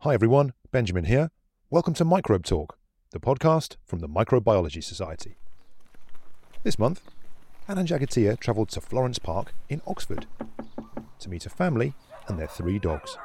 Hi everyone, Benjamin here. Welcome to Microbe Talk, the podcast from the Microbiology Society. This month, Anne and Jagatia travelled to Florence Park in Oxford to meet a family and their 3 dogs.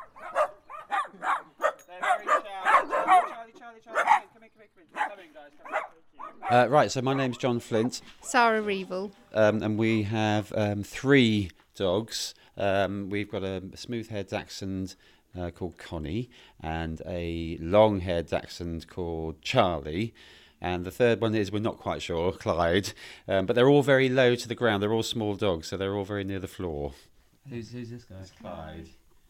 Right, so my name's John Flint. Sarah Reevil. And we have 3 dogs. We've got a smooth-haired dachshund called Connie and a long-haired dachshund called Charlie. And the third one is, we're not quite sure, Clyde. But they're all very low to the ground. They're all small dogs, so they're all very near the floor. Who's this guy? It's Clyde.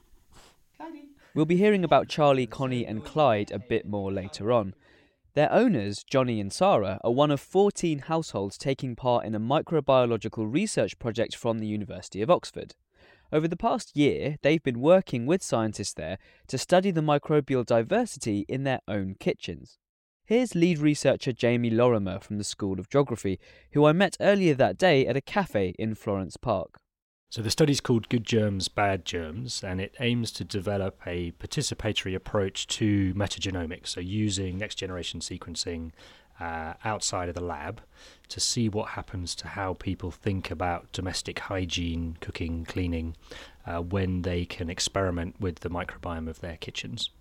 We'll be hearing about Charlie, Connie and Clyde a bit more later on. Their owners, Johnny and Sarah, are one of 14 households taking part in a microbiological research project from the University of Oxford. Over the past year, they've been working with scientists there to study the microbial diversity in their own kitchens. Here's lead researcher Jamie Lorimer from the School of Geography, who I met earlier that day at a cafe in Florence Park. So the study's called Good Germs, Bad Germs, and it aims to develop a participatory approach to metagenomics, so using next-generation sequencing outside of the lab to see what happens to how people think about domestic hygiene, cooking, cleaning, when they can experiment with the microbiome of their kitchens.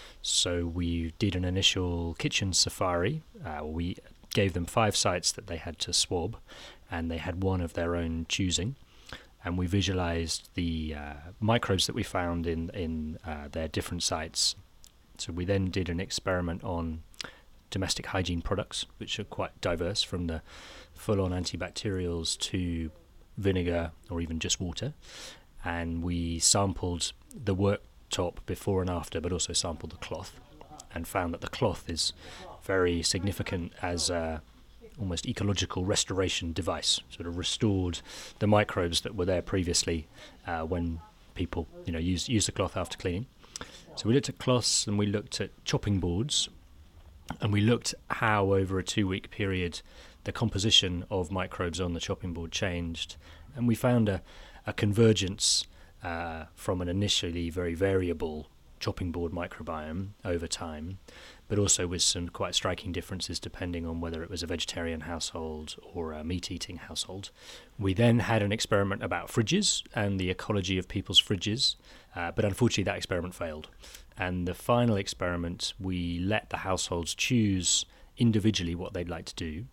So we did an initial kitchen safari. We gave them 5 sites that they had to swab, and they had one of their own choosing. And we visualized the microbes that we found in their different sites. So we then did an experiment on domestic hygiene products, which are quite diverse, from the full-on antibacterials to vinegar or even just water. And we sampled the worktop before and after, but also sampled the cloth, and found that the cloth is very significant as almost ecological restoration device, sort of restored the microbes that were there previously when people use the cloth after cleaning. So we looked at cloths and we looked at chopping boards, and we looked how over a 2-week period the composition of microbes on the chopping board changed, and we found a convergence from an initially very variable chopping board microbiome over time, but also with some quite striking differences depending on whether it was a vegetarian household or a meat-eating household. We then had an experiment about fridges and the ecology of people's fridges, but unfortunately that experiment failed. And the final experiment, we let the households choose individually what they'd like to do.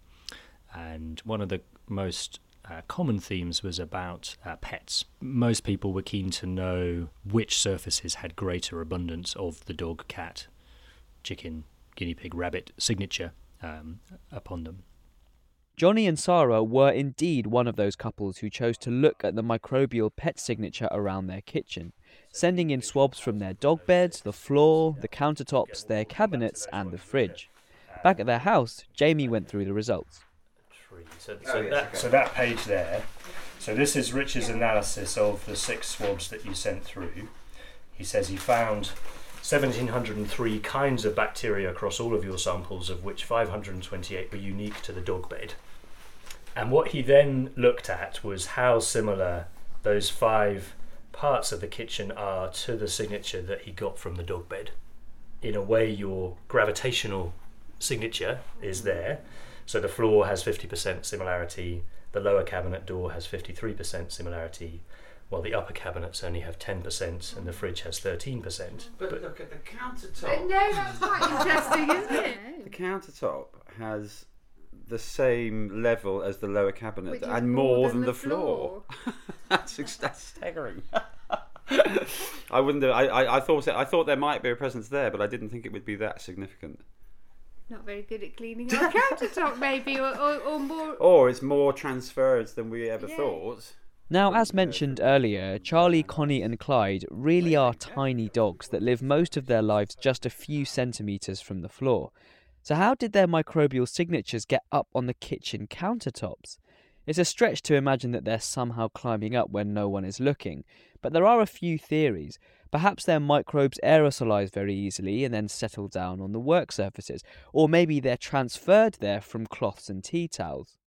And one of the most common themes was about pets. Most people were keen to know which surfaces had greater abundance of the dog, cat, chicken, guinea pig, rabbit signature upon them. Johnny and Sarah were indeed one of those couples who chose to look at the microbial pet signature around their kitchen, sending in swabs from their dog beds, the floor, the countertops, their cabinets and the fridge. Back at their house, Jamie went through the results. So that page there, so this is Rich's analysis of the 6 swabs that you sent through. He says he found 1,703 kinds of bacteria across all of your samples, of which 528 were unique to the dog bed. And what he then looked at was how similar those 5 parts of the kitchen are to the signature that he got from the dog bed. In a way, your gravitational signature is there. So the floor has 50% similarity, the lower cabinet door has 53% similarity, while the upper cabinets only have 10% and the fridge has 13%. But look at the countertop. No, that's quite interesting, isn't it? The countertop has the same level as the lower cabinet, Which is and more than the floor. That's staggering. I thought there might be a presence there, but I didn't think it would be that significant. Not very good at cleaning our countertop, maybe, or more. Or it's more transference than we ever thought. Now, as mentioned earlier, Charlie, Connie and Clyde really are tiny dogs that live most of their lives just a few centimetres from the floor. So how did their microbial signatures get up on the kitchen countertops? It's a stretch to imagine that they're somehow climbing up when no one is looking, but there are a few theories. Perhaps their microbes aerosolise very easily and then settle down on the work surfaces, or maybe they're transferred there from cloths and tea towels.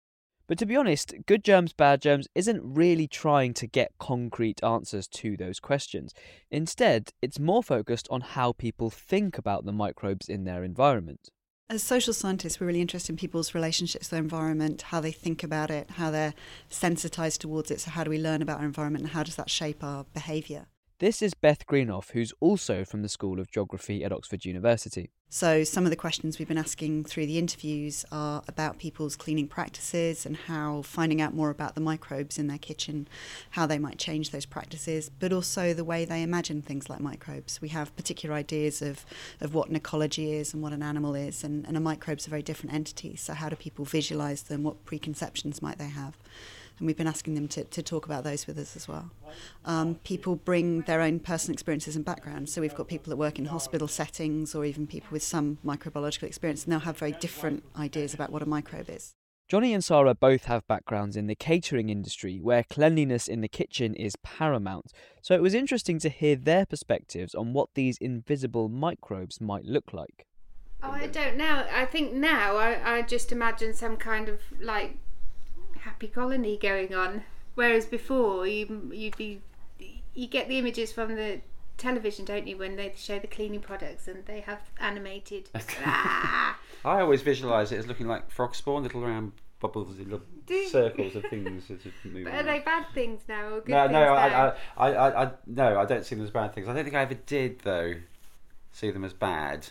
But to be honest, Good Germs, Bad Germs isn't really trying to get concrete answers to those questions. Instead, it's more focused on how people think about the microbes in their environment. As social scientists, we're really interested in people's relationships to their environment, how they think about it, how they're sensitised towards it. So how do we learn about our environment and how does that shape our behaviour? This is Beth Greenhoff, who's also from the School of Geography at Oxford University. So some of the questions we've been asking through the interviews are about people's cleaning practices and how finding out more about the microbes in their kitchen, how they might change those practices, but also the way they imagine things like microbes. We have particular ideas of what an ecology is and what an animal is, and a microbe's a very different entity. So how do people visualise them? What preconceptions might they have? And we've been asking them to talk about those with us as well. People bring their own personal experiences and backgrounds. So we've got people that work in hospital settings or even people with some microbiological experience, and they'll have very different ideas about what a microbe is. Johnny and Sarah both have backgrounds in the catering industry, where cleanliness in the kitchen is paramount. So it was interesting to hear their perspectives on what these invisible microbes might look like. Oh, I don't know. I think now I just imagine some kind of like happy colony going on, whereas before you get the images from the television, don't you, when they show the cleaning products and they have animated I always visualise it as looking like frog spawn, little round bubbles in little circles of things. But are they bad things now or good No, things now? I don't see them as bad things. I don't think I ever did though see them as bad.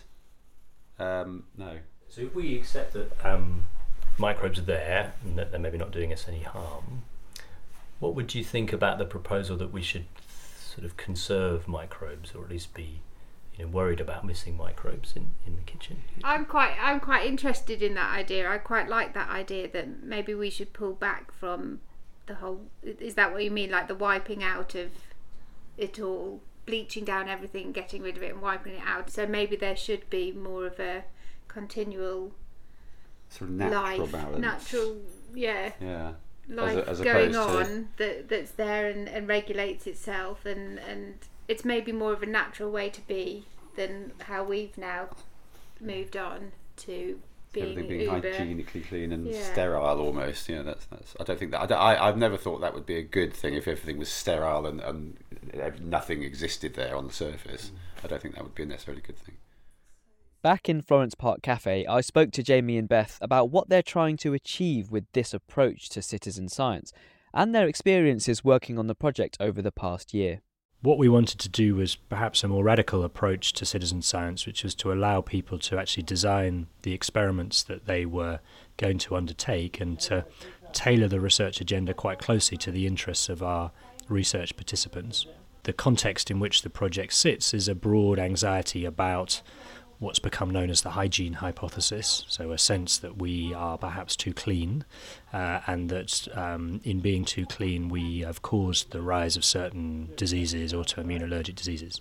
No. So if we accept that microbes are there and that they're maybe not doing us any harm, what would you think about the proposal that we should sort of conserve microbes, or at least be worried about missing microbes in the kitchen? I'm quite interested in that idea. I quite like that idea that maybe we should pull back from the whole, is that what you mean, like the wiping out of it all, bleaching down everything, getting rid of it and wiping it out? So maybe there should be more of a continual sort of natural balance. Yeah. Life as going opposed on that's there and regulates itself, and it's maybe more of a natural way to be than how we've now moved on to everything being uber hygienically clean and sterile almost. That's. I don't think that. I've never thought that would be a good thing if everything was sterile and nothing existed there on the surface. I don't think that would be a necessarily good thing. Back in Florence Park Cafe, I spoke to Jamie and Beth about what they're trying to achieve with this approach to citizen science and their experiences working on the project over the past year. What we wanted to do was perhaps a more radical approach to citizen science, which was to allow people to actually design the experiments that they were going to undertake and to tailor the research agenda quite closely to the interests of our research participants. The context in which the project sits is a broad anxiety about what's become known as the hygiene hypothesis, so a sense that we are perhaps too clean, and that in being too clean we have caused the rise of certain diseases, autoimmune allergic diseases.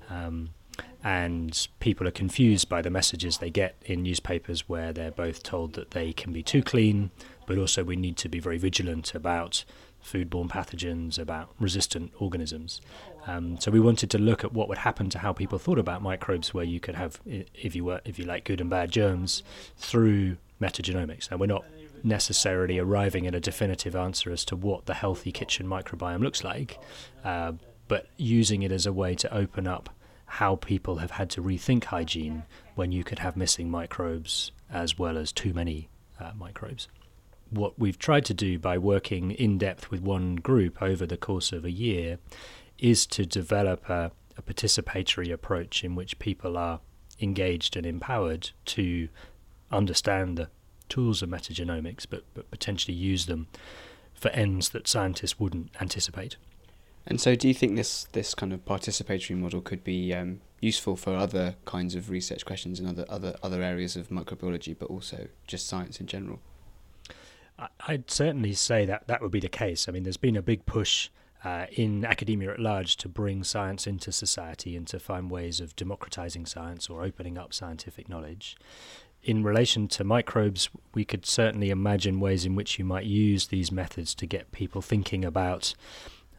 And people are confused by the messages they get in newspapers where they're both told that they can be too clean, but also we need to be very vigilant about foodborne pathogens, about resistant organisms. So we wanted to look at what would happen to how people thought about microbes, where you could have, if you like, good and bad germs through metagenomics. Now, we're not necessarily arriving at a definitive answer as to what the healthy kitchen microbiome looks like, but using it as a way to open up how people have had to rethink hygiene when you could have missing microbes as well as too many microbes. What we've tried to do by working in depth with one group over the course of a year is to develop a participatory approach in which people are engaged and empowered to understand the tools of metagenomics, but potentially use them for ends that scientists wouldn't anticipate. And so do you think this kind of participatory model could be useful for other kinds of research questions in other areas of microbiology, but also just science in general? I'd certainly say that would be the case. I mean, there's been a big push in academia at large to bring science into society and to find ways of democratizing science or opening up scientific knowledge. In relation to microbes, we could certainly imagine ways in which you might use these methods to get people thinking about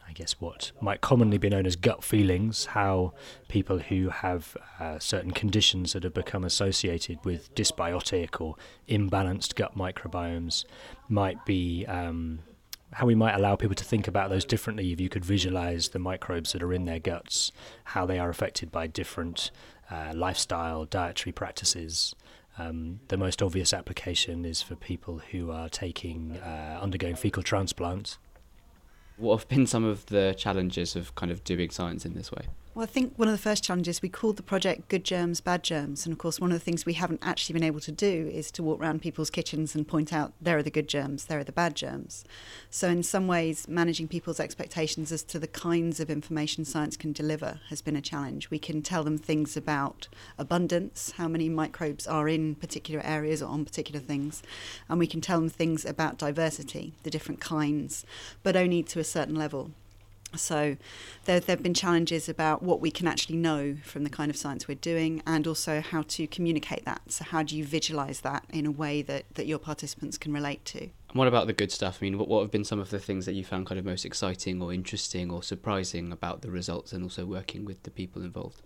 I guess, what might commonly be known as gut feelings, how people who have certain conditions that have become associated with dysbiotic or imbalanced gut microbiomes might be, how we might allow people to think about those differently if you could visualize the microbes that are in their guts, how they are affected by different lifestyle, dietary practices. The most obvious application is for people who are undergoing fecal transplant. What have been some of the challenges of kind of doing science in this way? Well, I think one of the first challenges, we called the project Good Germs, Bad Germs. And of course, one of the things we haven't actually been able to do is to walk around people's kitchens and point out, there are the good germs, there are the bad germs. So in some ways, managing people's expectations as to the kinds of information science can deliver has been a challenge. We can tell them things about abundance, how many microbes are in particular areas or on particular things. And we can tell them things about diversity, the different kinds, but only to a certain level. So there have been challenges about what we can actually know from the kind of science we're doing, and also how to communicate that. So how do you visualise that in a way that your participants can relate to? And what about the good stuff? I mean, what have been some of the things that you found kind of most exciting or interesting or surprising about the results, and also working with the people involved?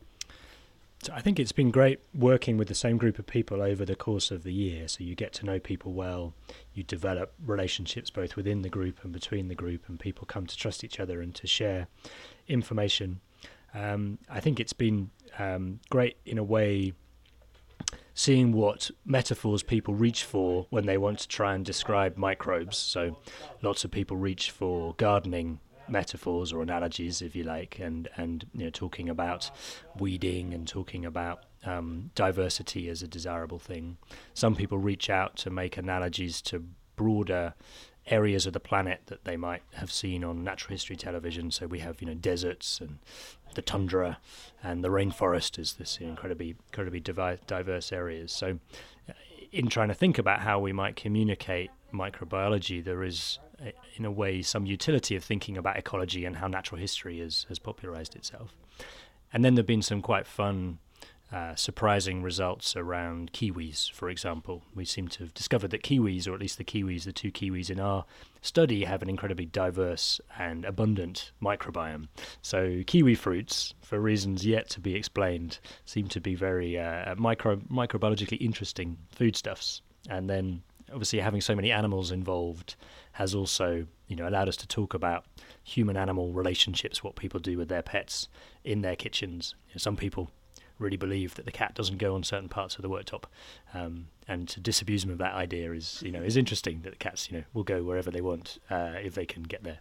So I think it's been great working with the same group of people over the course of the year. So you get to know people well, you develop relationships both within the group and between the group, and people come to trust each other and to share information. I think it's been great in a way seeing what metaphors people reach for when they want to try and describe microbes. So lots of people reach for gardening metaphors or analogies, if you like, and talking about weeding and talking about diversity as a desirable thing. Some people reach out to make analogies to broader areas of the planet that they might have seen on natural history television. So we have deserts and the tundra and the rainforest as this incredibly diverse areas. So in trying to think about how we might communicate microbiology, there is in a way some utility of thinking about ecology and how natural history has popularized itself. And then there have been some quite fun surprising results around kiwis, for example. We seem to have discovered that kiwis, or at least the two kiwis in our study, have an incredibly diverse and abundant microbiome. So kiwi fruits, for reasons yet to be explained, seem to be very microbiologically interesting foodstuffs. And then obviously having so many animals involved has also allowed us to talk about human-animal relationships, what people do with their pets in their kitchens. Some people really believe that the cat doesn't go on certain parts of the worktop, and to disabuse them of that idea is interesting, that the cats will go wherever they want if they can get there.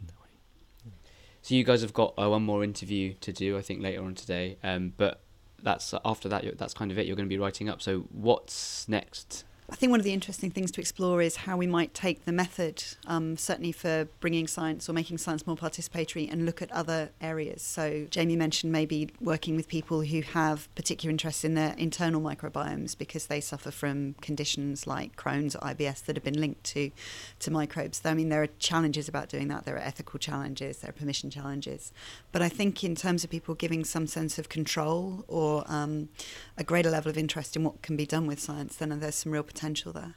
So you guys have got one more interview to do, I think, later on today, but that's after that, that's kind of it. You're going to be writing up. So what's next? I think one of the interesting things to explore is how we might take the method, certainly for bringing science or making science more participatory, and look at other areas. So Jamie mentioned maybe working with people who have particular interest in their internal microbiomes because they suffer from conditions like Crohn's or IBS that have been linked to microbes. I mean, there are challenges about doing that. There are ethical challenges, there are permission challenges. But I think in terms of people giving some sense of control or a greater level of interest in what can be done with science, then there's some real potential there.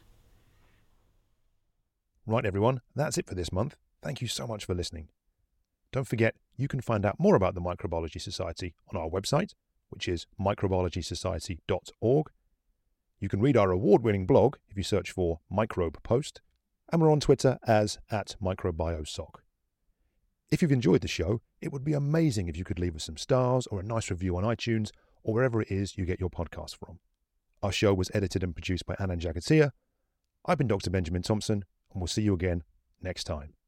Right, everyone, that's it for this month. Thank you so much for listening. Don't forget, you can find out more about the Microbiology Society on our website, which is microbiologysociety.org. You can read our award-winning blog if you search for Microbe Post, and we're on Twitter as @microbiosoc. If you've enjoyed the show, it would be amazing if you could leave us some stars or a nice review on iTunes or wherever it is you get your podcast from. Our show was edited and produced by Anand Jagatia. I've been Dr. Benjamin Thompson, and we'll see you again next time.